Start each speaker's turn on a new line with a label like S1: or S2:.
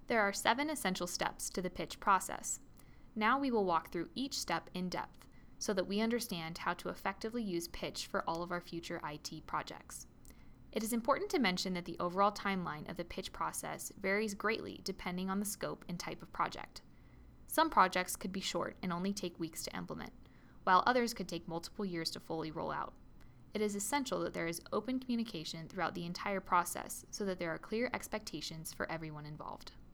S1: There are 7 essential steps to the pitch process. Now we will walk through each step in depth so that we understand how to effectively use pitch for all of our future IT projects. It is important to mention that the overall timeline of the pitch process varies greatly depending on the scope and type of project. Some projects could be short and only take weeks to implement, while others could take multiple years to fully roll out. It is essential that there is open communication throughout the entire process so that there are clear expectations for everyone involved.